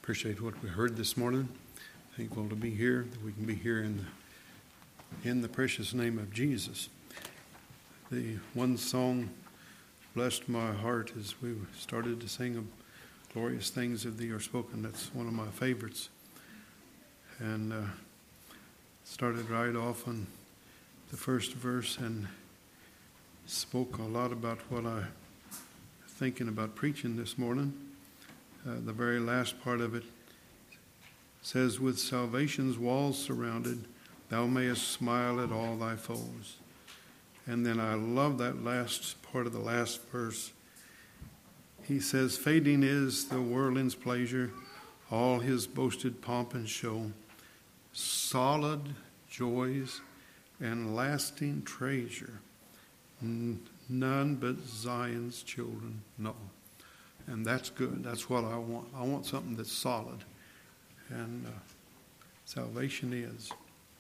Appreciate what we heard this morning. Thankful to be here, that we can be here in the precious name of Jesus. The one song blessed my heart as we started to sing of glorious things of thee are spoken. That's one of my favorites. And started right off on the first verse and spoke a lot about what I'm thinking about preaching this morning. The very last part of it says, with salvation's walls surrounded, thou mayest smile at all thy foes. And then I love that last part of the last verse. He says, fading is the whirling's pleasure, all his boasted pomp and show, solid joys and lasting treasure, none but Zion's children know. And that's good. That's what I want. I want something that's solid. And salvation is.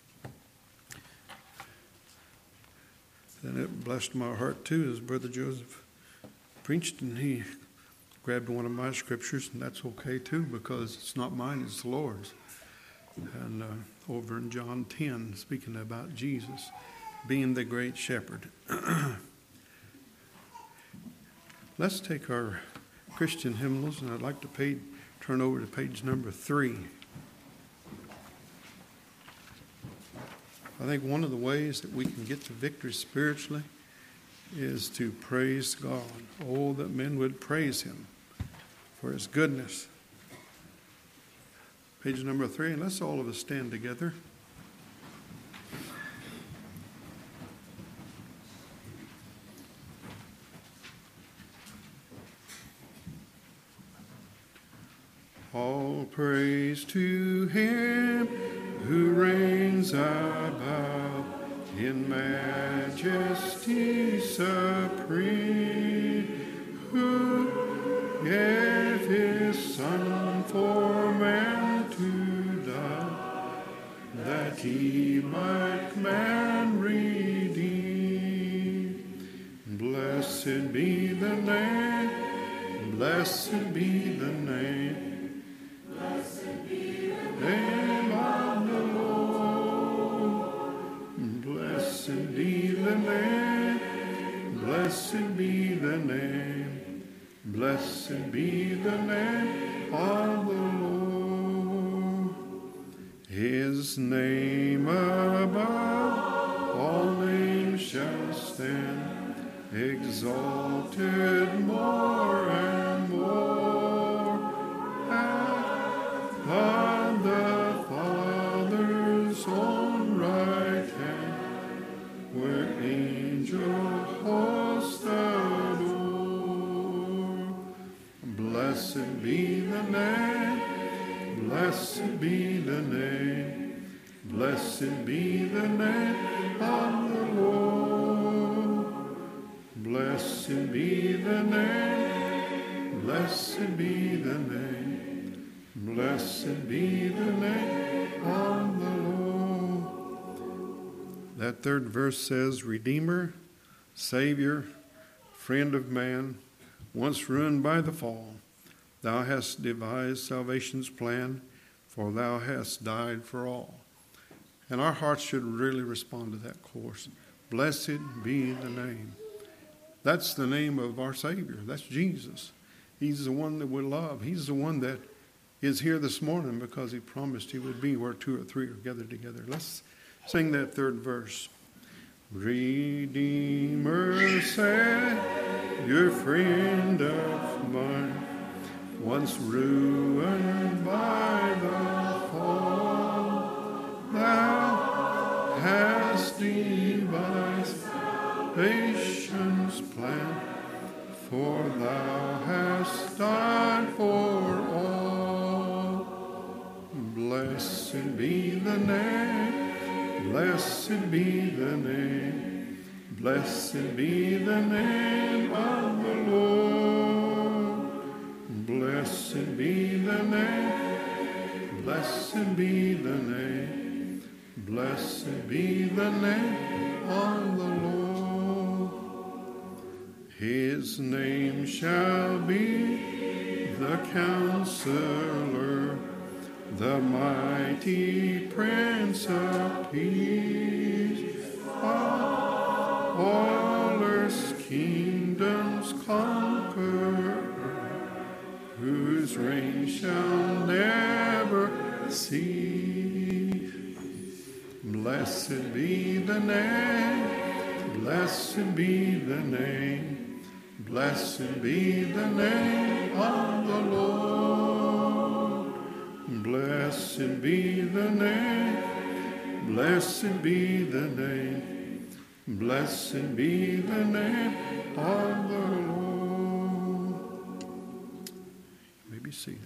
Then it blessed my heart too as Brother Joseph preached, and he grabbed one of my scriptures, and that's okay too, because it's not mine, it's the Lord's. And over in John 10, speaking about Jesus being the great shepherd. Let's take our Christian hymnals, and I'd like to turn over to page number 3. I think one of the ways that we can get to victory spiritually is to praise God. Oh, that men would praise him for his goodness. Page number 3, and let's all of us stand together. All praise to him who reigns above in majesty supreme, who gave his Son for man to die, that he might man redeem. Blessed be the name, blessed be the name, name of the Lord. Blessed be the name, blessed be the name, blessed be the name of the Lord. His name above all names shall stand, exalted more and more. On the Father's own right hand, where angel hosts adore. Blessed be the name, blessed be the name, blessed be the name of the Lord. Blessed be the name, blessed be the name, blessed be the name of the Lord. That third verse says, Redeemer, Savior, friend of man, once ruined by the fall, thou hast devised salvation's plan, for thou hast died for all. And our hearts should really respond to that chorus. Blessed be the name. That's the name of our Savior. That's Jesus. He's the one that we love. He's the one that is here this morning because he promised he would be where 2 or 3 are gathered together. Let's sing that third verse. Redeemer, Savior, friend of mine, once ruined by the fall, thou hast devised salvation's plan, for thou hast died for all. Blessed be the name, blessed be the name, blessed be the name of the Lord. Blessed be the name, blessed be the name, blessed be the name of the Lord. His name shall be the Counselor, the mighty Prince of Peace, all earth's kingdoms conquer, whose reign shall never cease. Blessed be the name, blessed be the name, blessed be the name of the Lord. Blessed be the name, blessed be the name, blessed be the name of the Lord. You may be seated.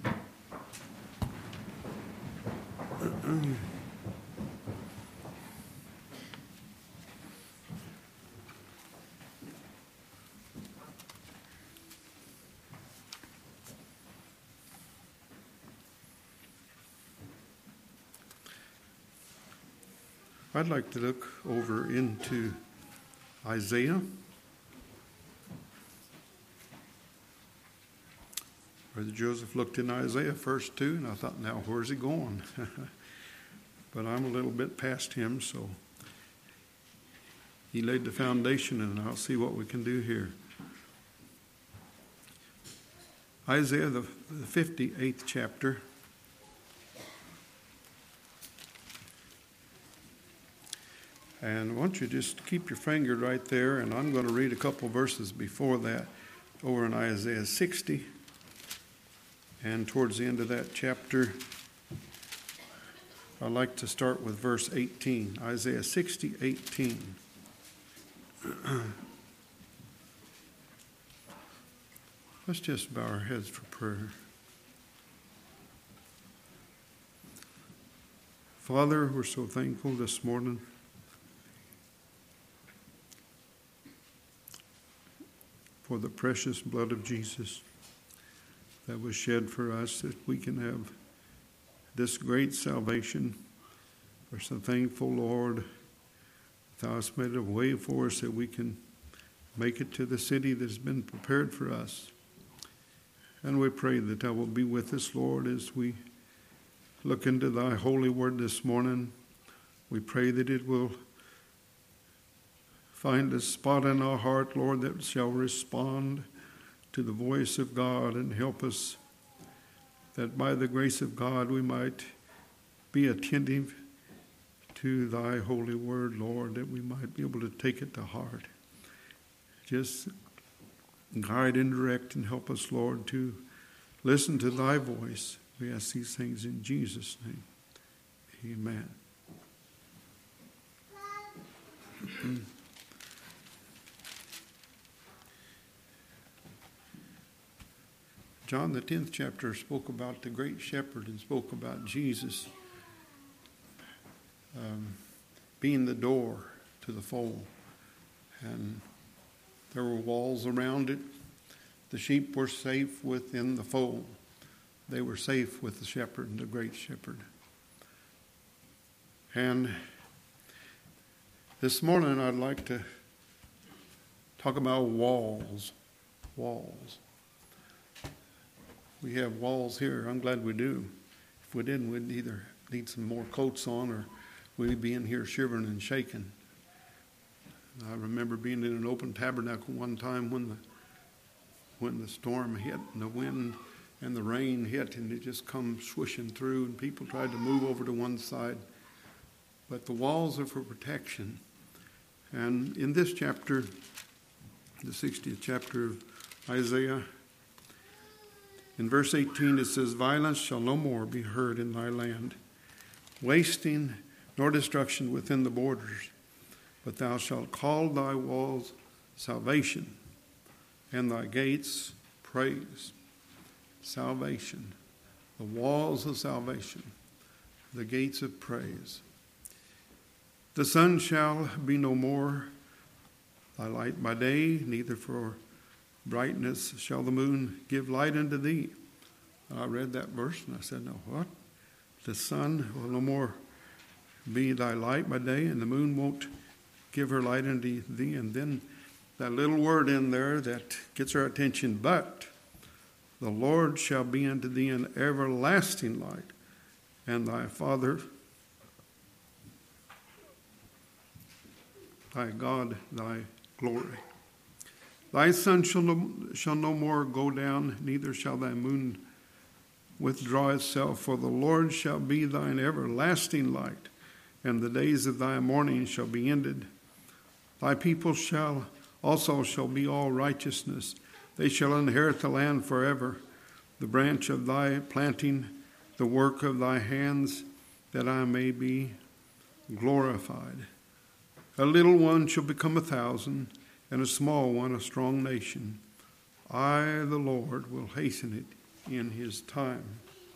I'd like to look over into Isaiah. Brother Joseph looked in Isaiah first too, and I thought, now where's he going? But I'm a little bit past him, so he laid the foundation, and I'll see what we can do here. Isaiah, the 58th chapter. And I want you to just keep your finger right there, and I'm going to read a couple verses before that over in Isaiah 60. And towards the end of that chapter, I'd like to start with verse 18. Isaiah 60, 18. Let's just bow our heads for prayer. Father, we're so thankful this morning for the precious blood of Jesus that was shed for us, that we can have this great salvation. We're so thankful, Lord, Thou hast made a way for us that we can make it to the city that has been prepared for us. And we pray that Thou will be with us, Lord, as we look into Thy holy word this morning. We pray that it will find a spot in our heart, Lord, that shall respond to the voice of God and help us that by the grace of God we might be attentive to Thy holy word, Lord, that we might be able to take it to heart. Just guide and direct and help us, Lord, to listen to Thy voice. We ask these things in Jesus' name. Amen. John, the 10th chapter, spoke about the great shepherd and spoke about Jesus being the door to the fold. And there were walls around it. The sheep were safe within the fold. They were safe with the shepherd, the great shepherd. And this morning I'd like to talk about walls. Walls. We have walls here. I'm glad we do. If we didn't, we'd either need some more coats on or we'd be in here shivering and shaking. I remember being in an open tabernacle one time when the storm hit and the wind and the rain hit and it just come swishing through and people tried to move over to one side. But the walls are for protection. And in this chapter, the 60th chapter of Isaiah, in verse 18 it says, "Violence shall no more be heard in thy land, wasting nor destruction within the borders. But thou shalt call thy walls salvation, and thy gates praise." Salvation. The walls of salvation. The gates of praise. "The sun shall be no more thy light by day, neither for brightness shall the moon give light unto thee." I read that verse and I said, "No, what? The sun will no more be thy light by day, and the moon won't give her light unto thee." And then that little word in there that gets our attention, "But the Lord shall be unto thee an everlasting light, and thy Father, thy God, thy glory. Thy sun shall no more go down, neither shall thy moon withdraw itself, for the Lord shall be thine everlasting light, and the days of thy mourning shall be ended. Thy people shall be all righteousness. They shall inherit the land forever. The branch of thy planting, the work of thy hands, that I may be glorified. A little one shall become 1,000, and a small one a strong nation. I, the Lord, will hasten it in his time.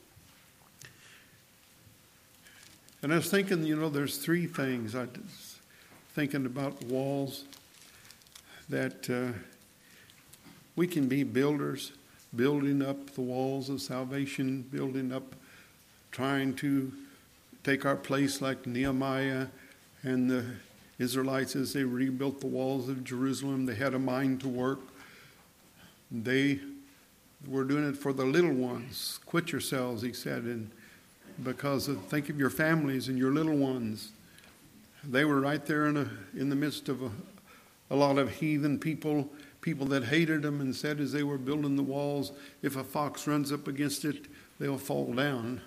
And I was thinking, there's three things. I was thinking about walls, that we can be builders, building up the walls of salvation, building up, trying to take our place like Nehemiah and the Israelites as they rebuilt the walls of Jerusalem. They had a mind to work. They were doing it for the little ones. Quit yourselves, he said, and think of your families and your little ones. They were right there in the midst of a lot of heathen people that hated them, and said as they were building the walls, if a fox runs up against it, they'll fall down.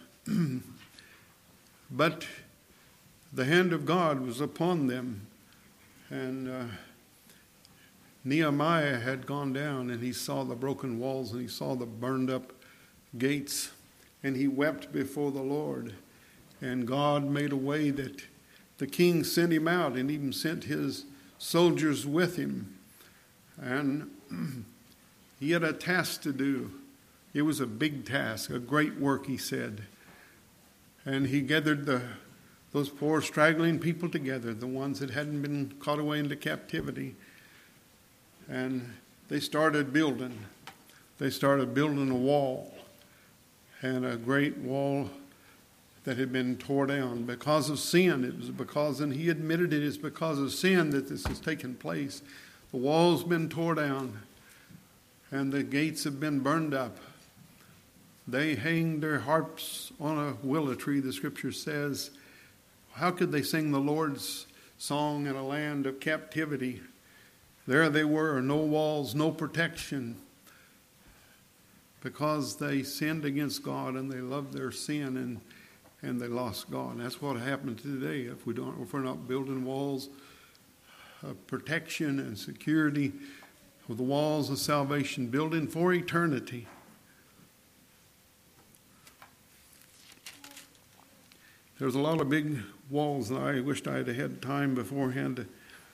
But the hand of God was upon them, and Nehemiah had gone down, and he saw the broken walls, and he saw the burned up gates, and he wept before the Lord. And God made a way that the king sent him out, and even sent his soldiers with him. And he had a task to do. It was a big task, a great work, he said. And he gathered those poor straggling people together, the ones that hadn't been caught away into captivity. And they started building. They started building a wall, and a great wall that had been torn down because of sin. It was because, and he admitted it is because of sin that this has taken place. The wall's been torn down, and the gates have been burned up. They hanged their harps on a willow tree, the scripture says. How could they sing the Lord's song in a land of captivity? There they were, no walls, no protection, because they sinned against God and they loved their sin, and they lost God. And that's what happened today. If we're not building walls of protection and security, with the walls of salvation, building for eternity. There's a lot of big walls, and I wished I had time beforehand.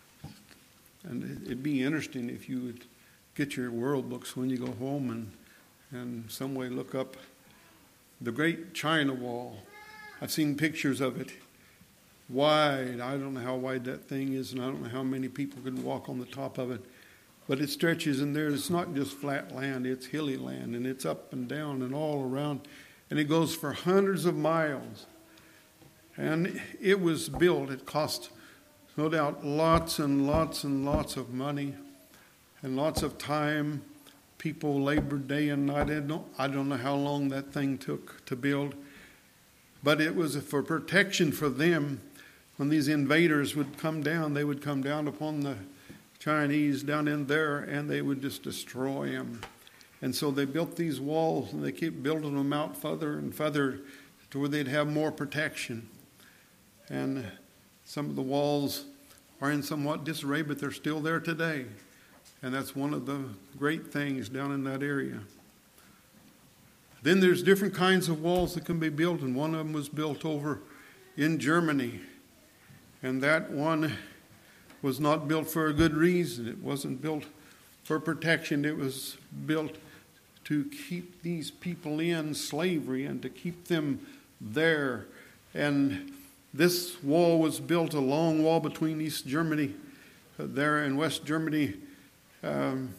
And it'd be interesting if you would get your world books when you go home and some way look up the Great China Wall. I've seen pictures of it. Wide. I don't know how wide that thing is, and I don't know how many people can walk on the top of it. But it stretches in there. It's not just flat land, it's hilly land, and it's up and down and all around. And it goes for hundreds of miles. And it was built. It cost, no doubt, lots and lots and lots of money and lots of time. People labored day and night. I don't know how long that thing took to build. But it was for protection for them. When these invaders would come down, they would come down upon the Chinese down in there, and they would just destroy them. And so they built these walls, and they keep building them out further and further to where they'd have more protection. And some of the walls are in somewhat disarray, but they're still there today. And that's one of the great things down in that area. Then there's different kinds of walls that can be built, and one of them was built over in Germany. And that one was not built for a good reason. It wasn't built for protection. It was built to keep these people in slavery and to keep them there. And this wall was built, a long wall between East Germany there and West Germany. And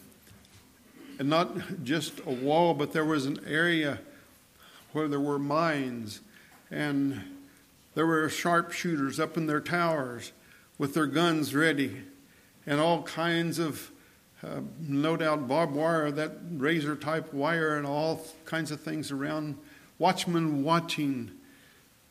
not just a wall, but there was an area where there were mines, and there were sharpshooters up in their towers with their guns ready, and all kinds of, no doubt, barbed wire, that razor-type wire, and all kinds of things around. Watchmen watching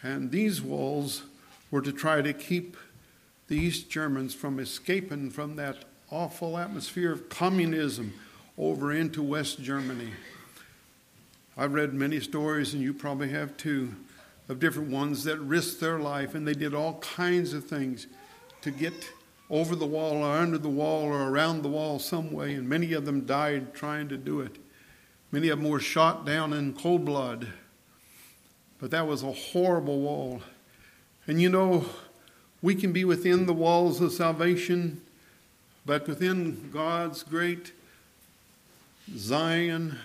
And these walls were to try to keep the East Germans from escaping from that awful atmosphere of communism over into West Germany. I've read many stories, and you probably have too, of different ones that risked their life, and they did all kinds of things to get over the wall or under the wall or around the wall some way, and many of them died trying to do it. Many of them were shot down in cold blood. But that was a horrible wall. And you know, we can be within the walls of salvation, but within God's great Zion,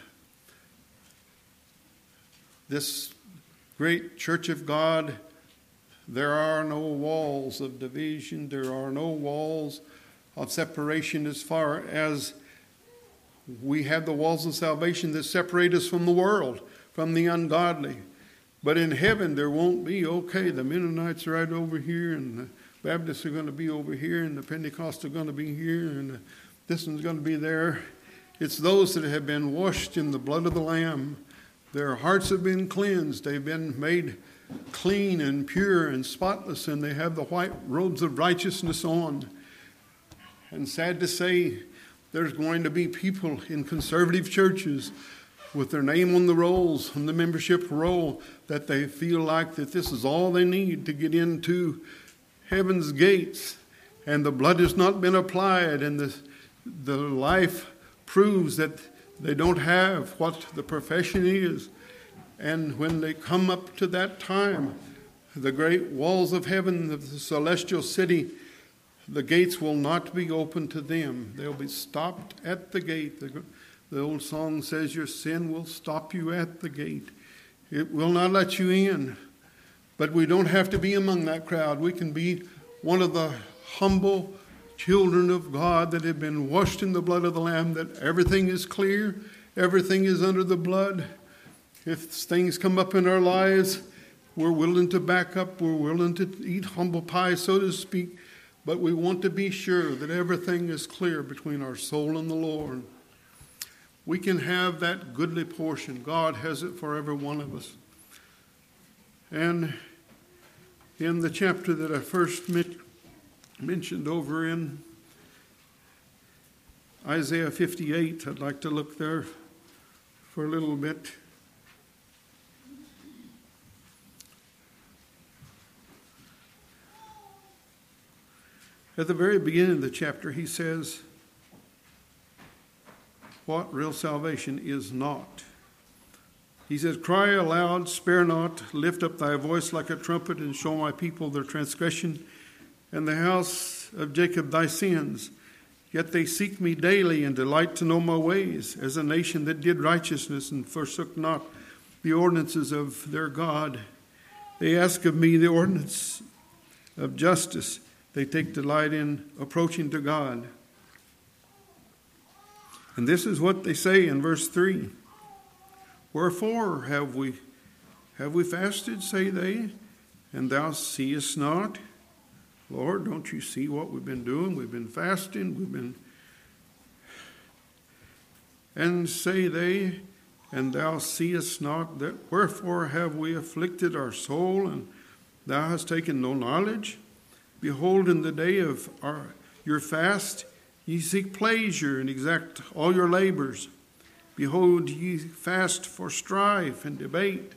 this great church of God, there are no walls of division. There are no walls of separation as far as we have the walls of salvation that separate us from the world, from the ungodly. But in heaven, there won't be, okay, the Mennonites are right over here, and the Baptists are going to be over here, and the Pentecostals are going to be here, and this one's going to be there. It's those that have been washed in the blood of the Lamb. Their hearts have been cleansed. They've been made clean and pure and spotless, and they have the white robes of righteousness on. And sad to say, there's going to be people in conservative churches with their name on the rolls, on the membership roll, that they feel like that this is all they need to get into heaven's gates, and the blood has not been applied, and the life proves that they don't have what the profession is. And when they come up to that time, the great walls of heaven, of the celestial city, the gates will not be open to them. They'll be stopped at the gate. The old song says, your sin will stop you at the gate. It will not let you in. But we don't have to be among that crowd. We can be one of the humble children of God that have been washed in the blood of the Lamb, that everything is clear, everything is under the blood. If things come up in our lives, we're willing to back up, we're willing to eat humble pie, so to speak, but we want to be sure that everything is clear between our soul and the Lord. We can have that goodly portion. God has it for every one of us. And in the chapter that I first mentioned over in Isaiah 58, I'd like to look there for a little bit. At the very beginning of the chapter, he says what real salvation is not. He says, cry aloud, spare not, lift up thy voice like a trumpet, and show my people their transgression, and the house of Jacob thy sins. Yet they seek me daily, and delight to know my ways, as a nation that did righteousness, and forsook not the ordinances of their God. They ask of me the ordinance of justice. They take delight in approaching to God. And this is what they say in verse 3. Wherefore have we fasted, say they, and thou seest not? Lord, don't you see what we've been doing? We've been fasting, and say they, and thou seest not, that wherefore have we afflicted our soul, and thou hast taken no knowledge? Behold, in the day of your fast, ye seek pleasure and exact all your labors. Behold, ye fast for strife and debate.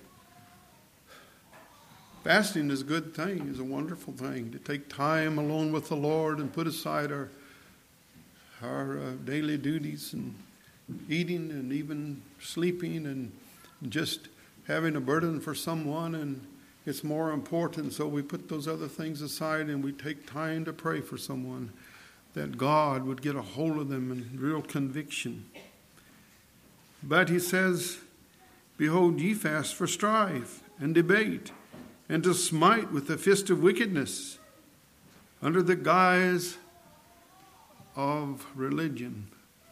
Fasting is a good thing, is a wonderful thing, to take time alone with the Lord and put aside our daily duties and eating and even sleeping and just having a burden for someone, and it's more important, so we put those other things aside and we take time to pray for someone, that God would get a hold of them in real conviction. But he says, behold, ye fast for strife and debate, and to smite with the fist of wickedness, under the guise of religion.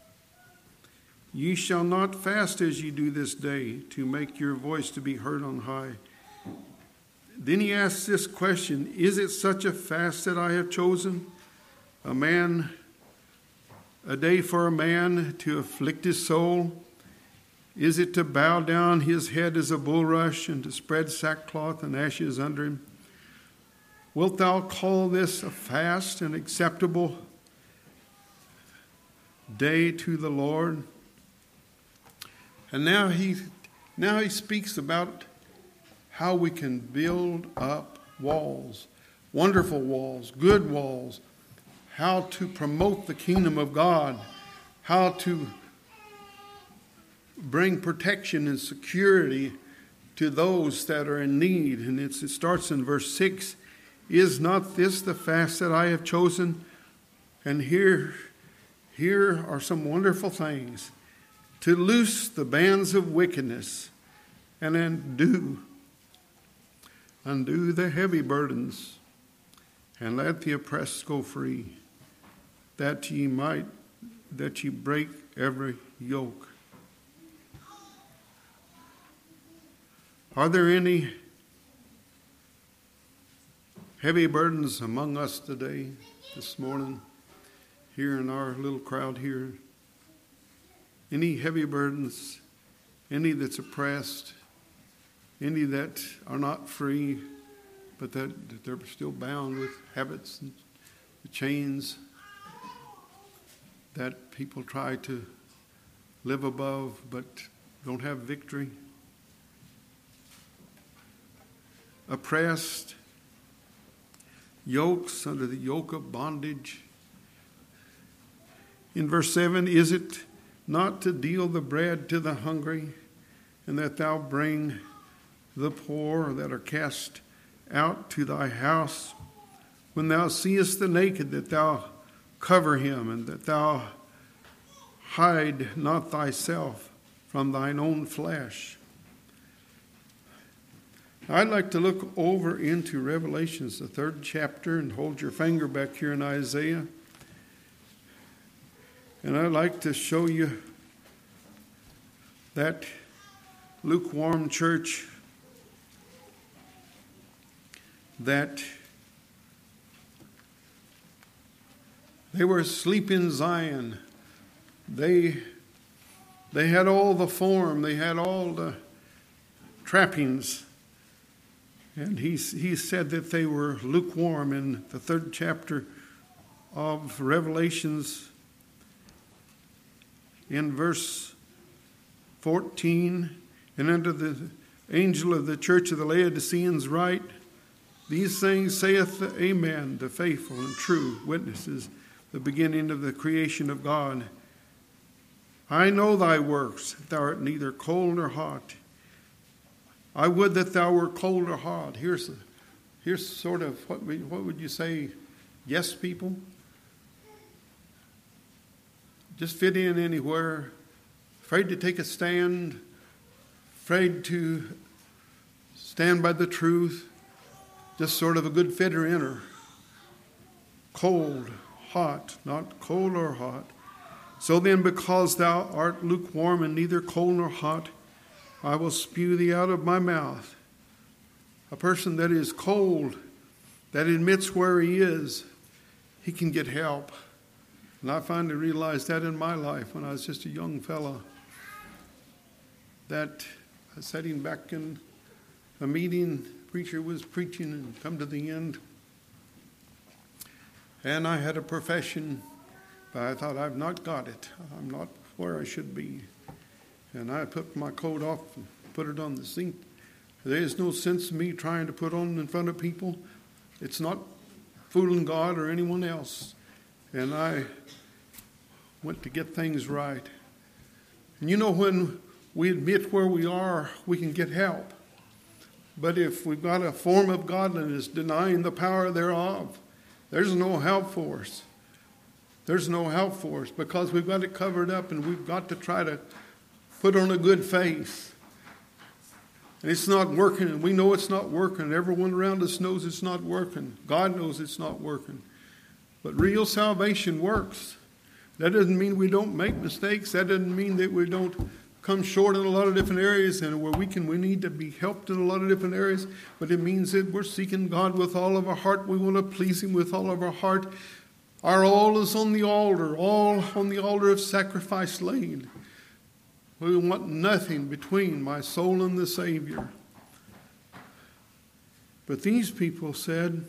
Ye shall not fast as ye do this day, to make your voice to be heard on high. Then he asks this question, is it such a fast that I have chosen? A day for a man to afflict his soul? Is it to bow down his head as a bulrush and to spread sackcloth and ashes under him? Wilt thou call this a fast and acceptable day to the Lord? And now he speaks about how we can build up walls, wonderful walls, good walls, how to promote the kingdom of God, how to bring protection and security to those that are in need. And it starts in verse 6. Is not this the fast that I have chosen? And here are some wonderful things. To loose the bands of wickedness and undo the heavy burdens, and let the oppressed go free, that ye break every yoke. Are there any heavy burdens among us today, this morning, here in our little crowd here? Any heavy burdens? Any that's oppressed? Any that are not free, but that they're still bound with habits and chains that people try to live above but don't have victory? Oppressed, yokes under the yoke of bondage. In verse 7, is it not to deal the bread to the hungry, and that thou bring the poor that are cast out to thy house? When thou seest the naked, that thou cover him, and that thou hide not thyself from thine own flesh. I'd like to look over into Revelations, the 3rd chapter, and hold your finger back here in Isaiah. And I'd like to show you that lukewarm church that they were asleep in Zion. They had all the form, they had all the trappings. And he said that they were lukewarm in the 3rd chapter of Revelations. In verse 14, and unto the angel of the church of the Laodiceans write, these things saith the Amen, the faithful and true witnesses, the beginning of the creation of God. I know thy works, that thou art neither cold nor hot. I would that thou were cold or hot. Here's sort of, what would you say, yes people? Just fit in anywhere, afraid to take a stand, afraid to stand by the truth, just sort of a good fitter inner. Cold, hot, not cold or hot. So then, because thou art lukewarm and neither cold nor hot, I will spew thee out of my mouth. A person that is cold, that admits where he is, he can get help. And I finally realized that in my life when I was just a young fellow, that I was sitting back in a meeting, the preacher was preaching and come to the end. And I had a profession, but I thought, I've not got it. I'm not where I should be. And I put my coat off and put it on the seat. There is no sense in me trying to put on in front of people. It's not fooling God or anyone else. And I went to get things right. And you know, when we admit where we are, we can get help. But if we've got a form of godliness denying the power thereof, there's no help for us. There's no help for us because we've got it covered up and we've got to try to put on a good face. And it's not working, and we know it's not working. Everyone around us knows it's not working. God knows it's not working. But real salvation works. That doesn't mean we don't make mistakes. That doesn't mean that we don't come short in a lot of different areas and where we need to be helped in a lot of different areas. But it means that we're seeking God with all of our heart. We want to please Him with all of our heart. Our all is on the altar, all on the altar of sacrifice laid. We want nothing between my soul and the Savior. But these people said,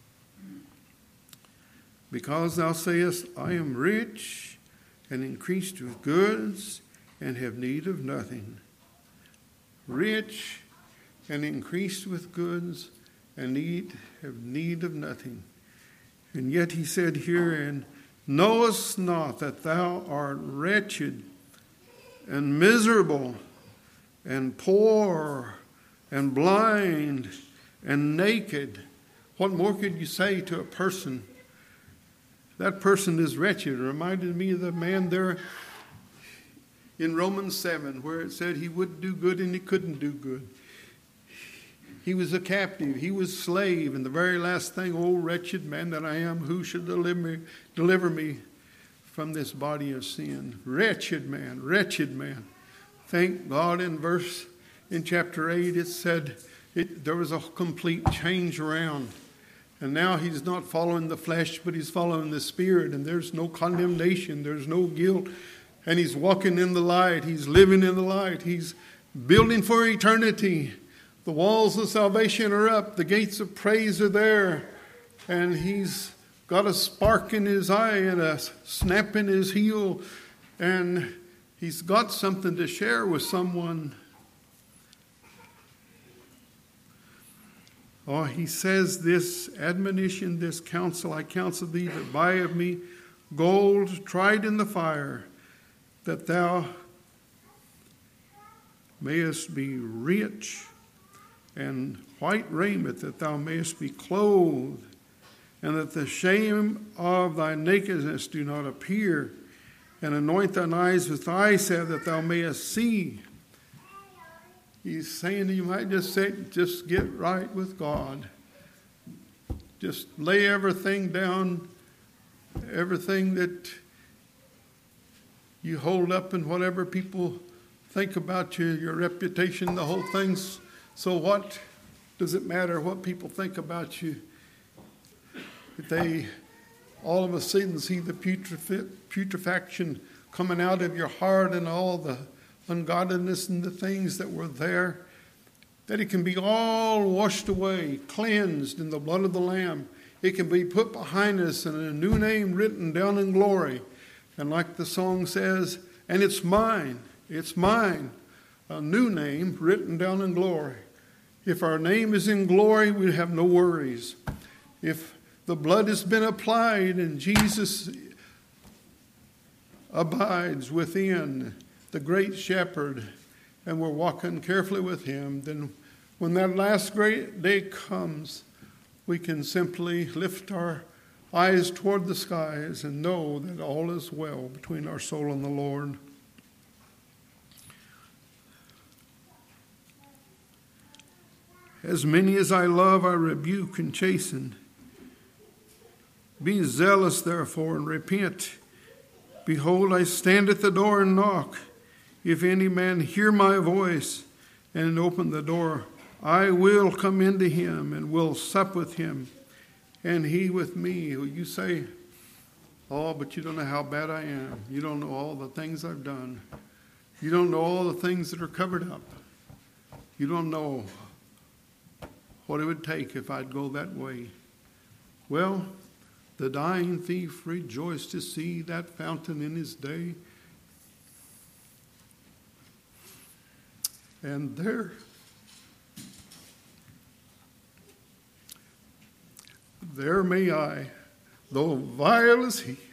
because thou sayest, I am rich and increased with goods and have need of nothing. Rich and increased with goods and have need of nothing. And yet he said here, and knowest not that thou art wretched and miserable and poor and blind and naked. What more could you say to a person? That person is wretched. It reminded me of the man there in Romans 7 where it said he would do good and he couldn't do good. He was a captive. He was slave. And the very last thing, oh wretched man that I am, who should deliver me from this body of sin? Wretched man, wretched man. Thank God in chapter 8 it said there was a complete change around. And now he's not following the flesh, but he's following the Spirit. And there's no condemnation. There's no guilt. And he's walking in the light. He's living in the light. He's building for eternity. The walls of salvation are up. The gates of praise are there. And he's got a spark in his eye and a snap in his heel. And he's got something to share with someone. Oh, he says this admonition, this counsel, I counsel thee to buy of me gold tried in the fire, that thou mayest be rich, and white raiment, that thou mayest be clothed, and that the shame of thy nakedness do not appear, and anoint thine eyes with eye salve, that thou mayest see. He's saying you might just get right with God. Just lay everything down, everything that you hold up and whatever people think about you, your reputation, the whole thing's. So what does it matter what people think about you? If they all of a sudden see the putrefaction coming out of your heart and all the ungodliness and the things that were there, that it can be all washed away, cleansed in the blood of the Lamb. It can be put behind us and a new name written down in glory. And like the song says, and it's mine, a new name written down in glory. If our name is in glory, we have no worries. If the blood has been applied and Jesus abides within, the great shepherd, and we're walking carefully with him, then when that last great day comes, we can simply lift our eyes toward the skies and know that all is well between our soul and the Lord. As many as I love, I rebuke and chasten. Be zealous, therefore, and repent. Behold, I stand at the door and knock. If any man hear my voice and open the door, I will come into him and will sup with him, and he with me. You say, oh, but you don't know how bad I am. You don't know all the things I've done. You don't know all the things that are covered up. You don't know what it would take if I'd go that way. Well, the dying thief rejoiced to see that fountain in his day. And there may I, though vile as he,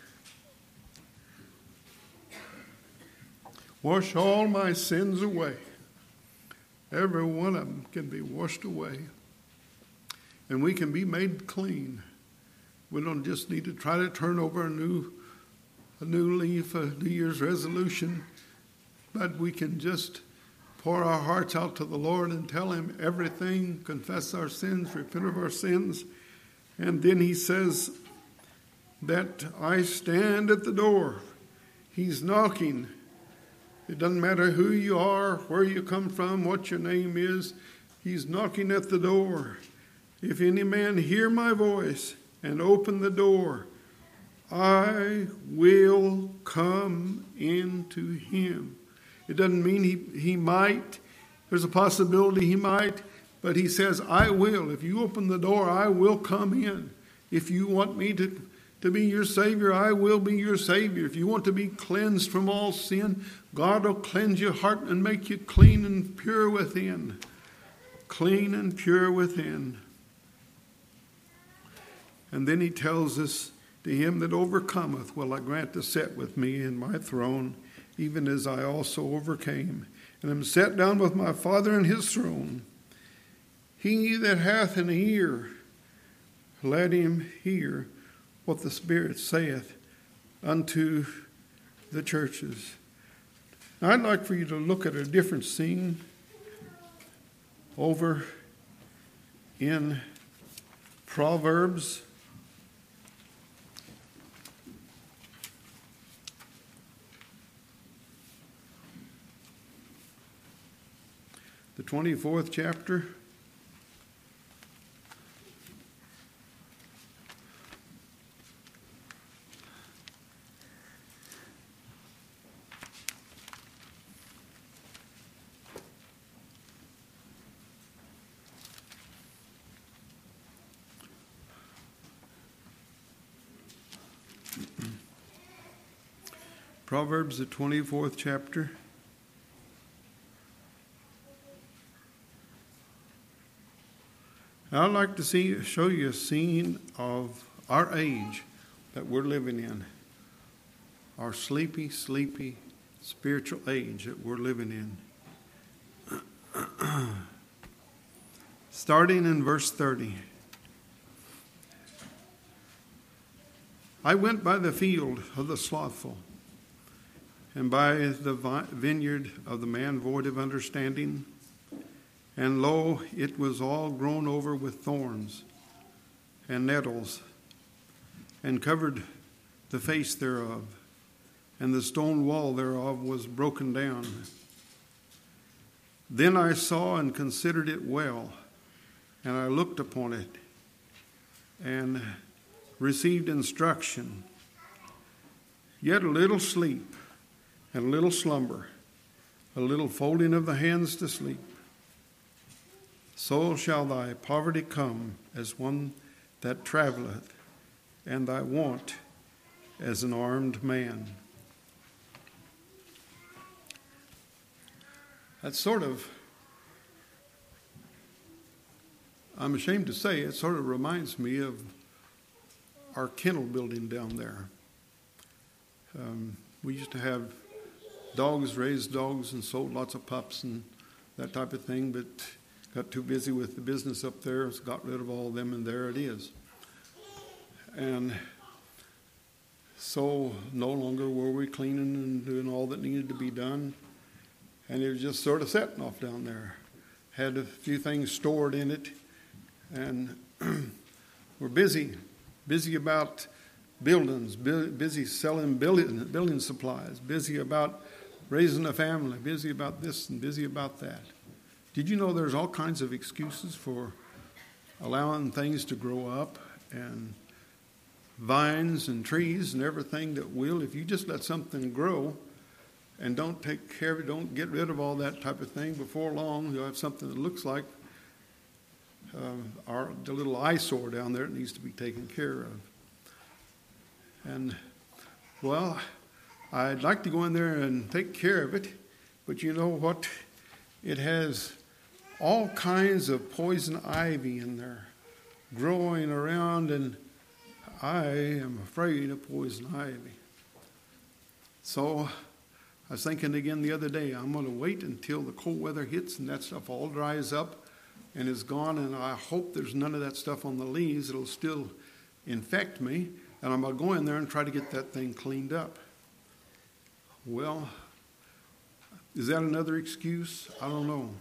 wash all my sins away. Every one of them can be washed away. And we can be made clean. We don't just need to try to turn over a new leaf, a New Year's resolution, but we can just pour our hearts out to the Lord and tell him everything, confess our sins, repent of our sins. And then he says that I stand at the door. He's knocking. It doesn't matter who you are, where you come from, what your name is. He's knocking at the door. If any man hear my voice and open the door, I will come into him. It doesn't mean he might. There's a possibility he might, but he says, I will. If you open the door, I will come in. If you want me to be your Savior, I will be your Savior. If you want to be cleansed from all sin, God will cleanse your heart and make you clean and pure within. Clean and pure within. And then he tells us, to him that overcometh will I grant to sit with me in my throne, even as I also overcame, and am set down with my Father in his throne. He that hath an ear, let him hear what the Spirit saith unto the churches. Now, I'd like for you to look at a different scene over in Proverbs. The 24th chapter. Proverbs, the 24th chapter. I'd like to show you a scene of our age that we're living in. Our sleepy spiritual age that we're living in. Starting in verse 30. I went by the field of the slothful, and by the vineyard of the man void of understanding. And lo, it was all grown over with thorns and nettles, and covered the face thereof, and the stone wall thereof was broken down. Then I saw and considered it well, and I looked upon it, and received instruction. Yet a little sleep, and a little slumber, a little folding of the hands to sleep. So shall thy poverty come as one that travelleth, and thy want as an armed man. That's sort of, I'm ashamed to say, it sort of reminds me of our kennel building down there. We used to have dogs, raised dogs, and sold lots of pups and that type of thing, but got too busy with the business up there, so got rid of all of them, and there it is. And so no longer were we cleaning and doing all that needed to be done, and it was just sort of sitting off down there. Had a few things stored in it, and we're busy about buildings, busy selling building supplies, busy about raising a family, busy about this and busy about that. Did you know there's all kinds of excuses for allowing things to grow up, and vines and trees and everything that will, if you just let something grow and don't take care of it, don't get rid of all that type of thing, before long you'll have something that looks like the little eyesore down there that needs to be taken care of. And, well, I'd like to go in there and take care of it, but you know what? It has all kinds of poison ivy in there growing around, and I am afraid of poison ivy. So I was thinking again the other day, I'm going to wait until the cold weather hits and that stuff all dries up and is gone, and I hope there's none of that stuff on the leaves. It'll still infect me, and I'm going to go in there and try to get that thing cleaned up. Well, is that another excuse? I don't know.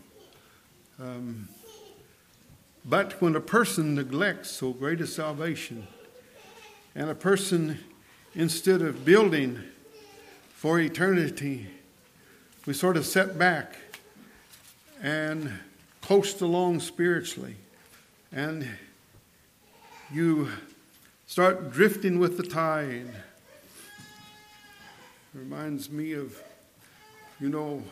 But when a person neglects so great a salvation, and a person, instead of building for eternity, we sort of set back and coast along spiritually, and you start drifting with the tide. Reminds me of You know,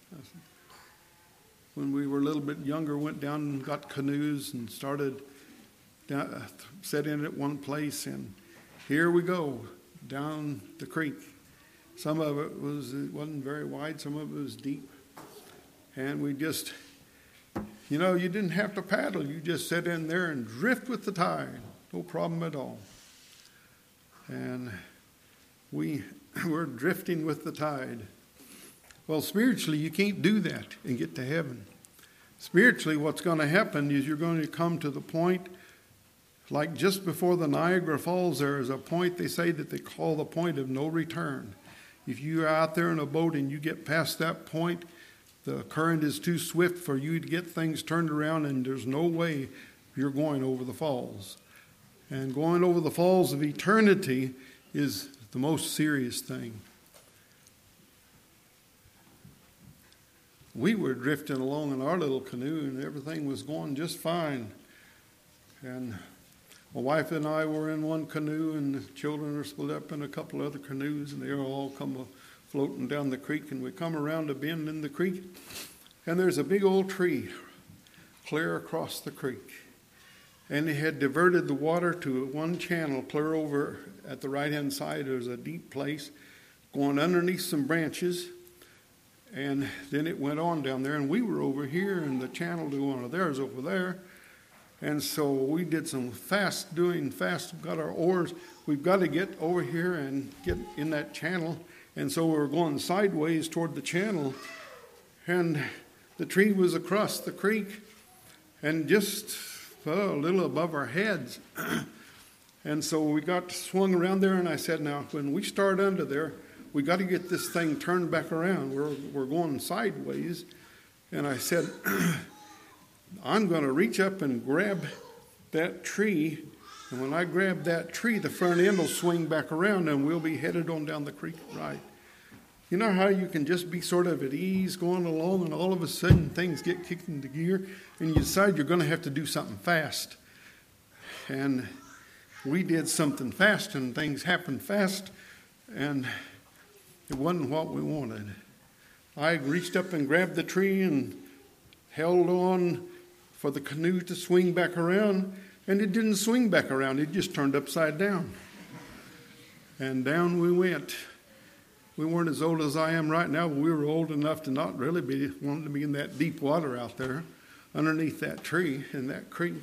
when we were a little bit younger, went down and got canoes and started set in at one place, and here we go down the creek. Some of it wasn't very wide, some of it was deep. And we just, you didn't have to paddle. You just sit in there and drift with the tide. No problem at all. And we were drifting with the tide. Well, spiritually, you can't do that and get to heaven. Spiritually, what's going to happen is you're going to come to the point, like just before the Niagara Falls, there is a point they say that they call the point of no return. If you're out there in a boat and you get past that point, the current is too swift for you to get things turned around, and there's no way you're going over the falls. And going over the falls of eternity is the most serious thing. We were drifting along in our little canoe, and everything was going just fine. And my wife and I were in one canoe, and the children are split up in a couple other canoes, and they all come floating down the creek. And we come around a bend in the creek, and there's a big old tree clear across the creek. And they had diverted the water to one channel clear over at the right-hand side. There's a deep place going underneath some branches. And then it went on down there, and we were over here, and the channel to one of theirs over there. And so we did some fast, got our oars. We've got to get over here and get in that channel. And so we were going sideways toward the channel, and the tree was across the creek and just a little above our heads. And so we got swung around there, and I said, now, when we start under there, we got to get this thing turned back around. We're going sideways. And I said, I'm going to reach up and grab that tree. And when I grab that tree, the front end will swing back around, and we'll be headed on down the creek right. You know how you can just be sort of at ease going along, and all of a sudden things get kicked into gear, and you decide you're going to have to do something fast. And we did something fast, and things happened fast, and it wasn't what we wanted. I reached up and grabbed the tree and held on for the canoe to swing back around, and it didn't swing back around. It just turned upside down. And down we went. We weren't as old as I am right now, but we were old enough to not really be wanting to be in that deep water out there underneath that tree in that creek.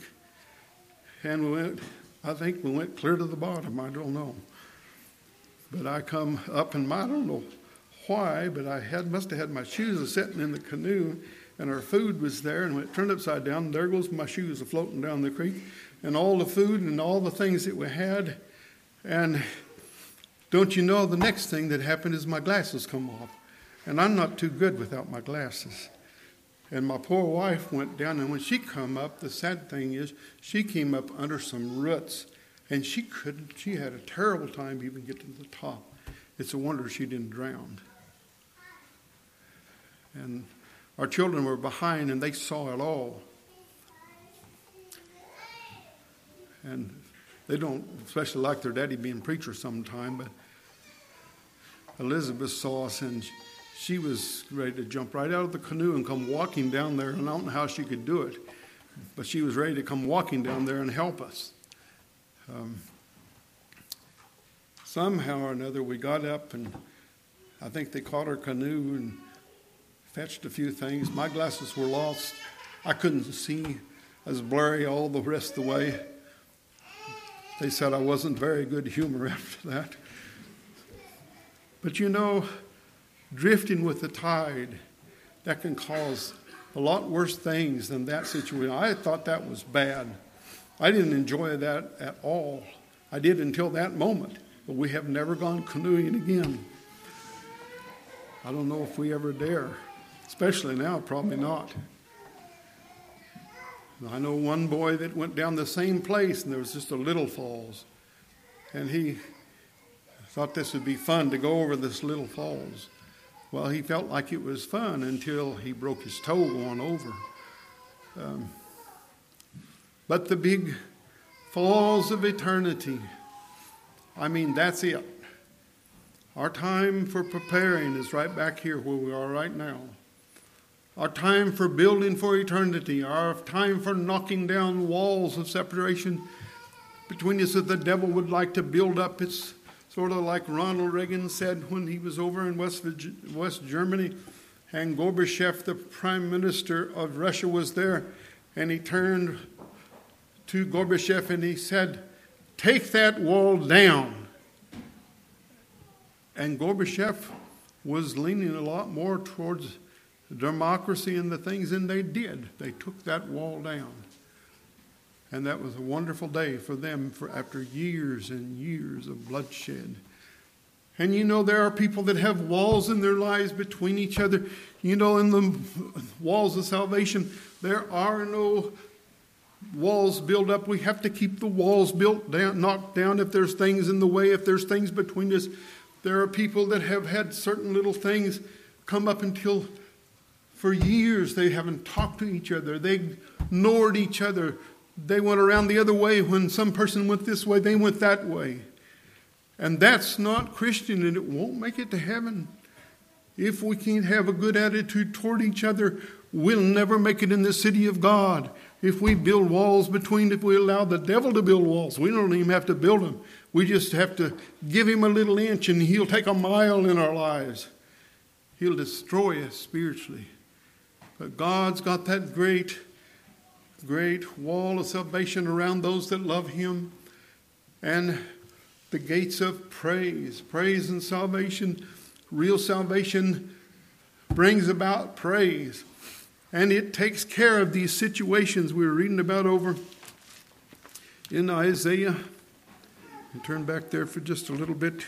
And I think we went clear to the bottom. I don't know. But I come up, and I don't know why, but I must have had my shoes sitting in the canoe, and our food was there, and when it turned upside down, there goes my shoes floating down the creek, and all the food and all the things that we had. And don't you know, the next thing that happened is my glasses come off. And I'm not too good without my glasses. And my poor wife went down, and when she come up, the sad thing is she came up under some roots. And she had a terrible time even getting to the top. It's a wonder she didn't drown. And our children were behind, and they saw it all. And they don't especially like their daddy being preacher sometime, but Elizabeth saw us, and she was ready to jump right out of the canoe and come walking down there. And I don't know how she could do it, but she was ready to come walking down there and help us. Somehow or another, we got up, and I think they caught our canoe and fetched a few things. My glasses were lost. I couldn't see. I was blurry all the rest of the way. They said I wasn't very good humor after that. But drifting with the tide, that can cause a lot worse things than that situation. I thought that was bad. I didn't enjoy that at all. I did until that moment, but we have never gone canoeing again. I don't know if we ever dare, especially now, probably not. I know one boy that went down the same place, and there was just a little falls, and he thought this would be fun to go over this little falls. Well, he felt like it was fun until he broke his toe going over. But the big falls of eternity, that's it. Our time for preparing is right back here where we are right now. Our time for building for eternity, our time for knocking down walls of separation between us that the devil would like to build up. It's sort of like Ronald Reagan said when he was over in West Germany, and Gorbachev, the prime minister of Russia, was there, and he turned to Gorbachev and he said, "Take that wall down." And Gorbachev was leaning a lot more towards democracy and the things, and they did. They took that wall down. And that was a wonderful day for them after years and years of bloodshed. And you know, there are people that have walls in their lives between each other. You know, in the walls of salvation, there are no walls built up. We have to keep the walls built down, knocked down if there's things in the way, if there's things between us. There are people that have had certain little things come up until for years they haven't talked to each other. They ignored each other. They went around the other way. When some person went this way, they went that way. And that's not Christian, and it won't make it to heaven. If we can't have a good attitude toward each other, we'll never make it in the city of God. If we build walls between, if we allow the devil to build walls, we don't even have to build them. We just have to give him a little inch and he'll take a mile in our lives. He'll destroy us spiritually. But God's got that great wall of salvation around those that love him. And the gates of praise and salvation. Real salvation brings about praise. And it takes care of these situations we were reading about over in Isaiah. And turn back there for just a little bit.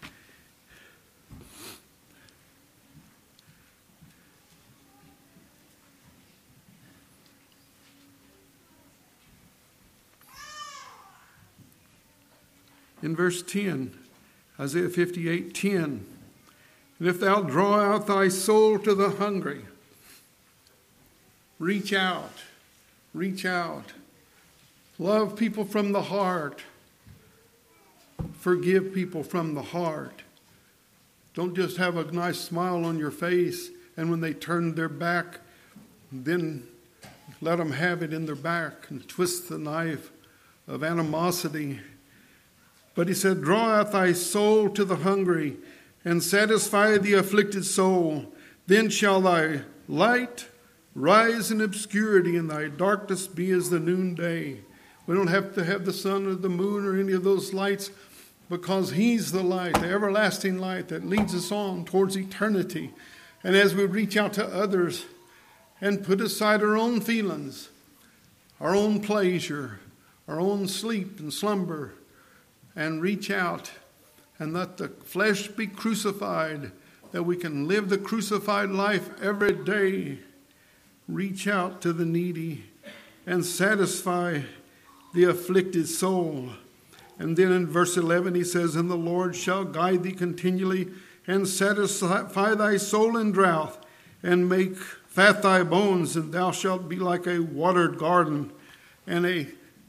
In verse 10, Isaiah 58:10, and if thou draw out thy soul to the hungry, reach out, love people from the heart, forgive people from the heart. Don't just have a nice smile on your face, and when they turn their back, then let them have it in their back and twist the knife of animosity. But he said, draw out thy soul to the hungry and satisfy the afflicted soul. Then shall thy light rise in obscurity and thy darkness be as the noonday. We don't have to have the sun or the moon or any of those lights because he's the light, the everlasting light that leads us on towards eternity. And as we reach out to others and put aside our own feelings, our own pleasure, our own sleep and slumber, and reach out and let the flesh be crucified, that we can live the crucified life every day. Reach out to the needy and satisfy the afflicted soul. And then in verse 11 he says, and the Lord shall guide thee continually and satisfy thy soul in drought and make fat thy bones, and thou shalt be like a watered garden and a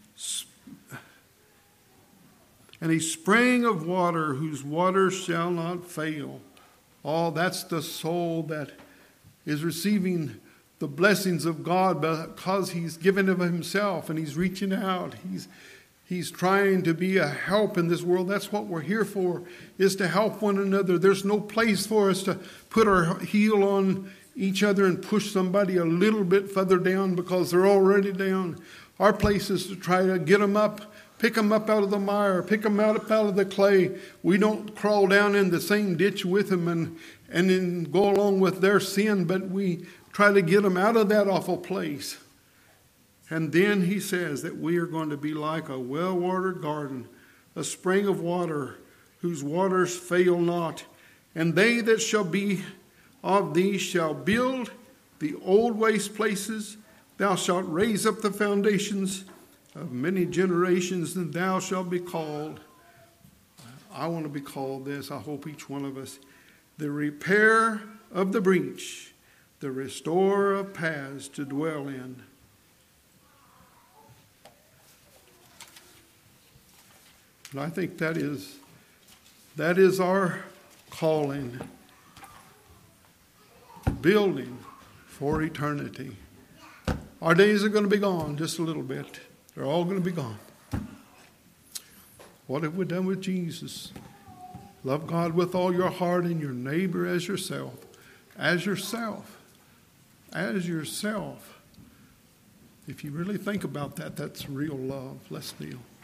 spring of water whose water shall not fail. Oh, that's the soul that is receiving the blessings of God because he's given of himself and he's reaching out. He's trying to be a help in this world. That's what we're here for, is to help one another. There's no place for us to put our heel on each other and push somebody a little bit further down because they're already down. Our place is to try to get them up, pick them up out of the mire, pick them up out of the clay. We don't crawl down in the same ditch with them and then go along with their sin, but we try to get them out of that awful place. And then he says that we are going to be like a well-watered garden, a spring of water whose waters fail not. And they that shall be of thee shall build the old waste places. Thou shalt raise up the foundations of many generations, and thou shalt be called. I want to be called this. I hope each one of us. The repair of the breach, the restorer of paths to dwell in. And I think that is our calling, building for eternity. Our days are going to be gone just a little bit. They're all going to be gone. What have we done with Jesus? Love God with all your heart and your neighbor as yourself. As yourself. As yourself. If you really think about that, that's real love. Let's kneel.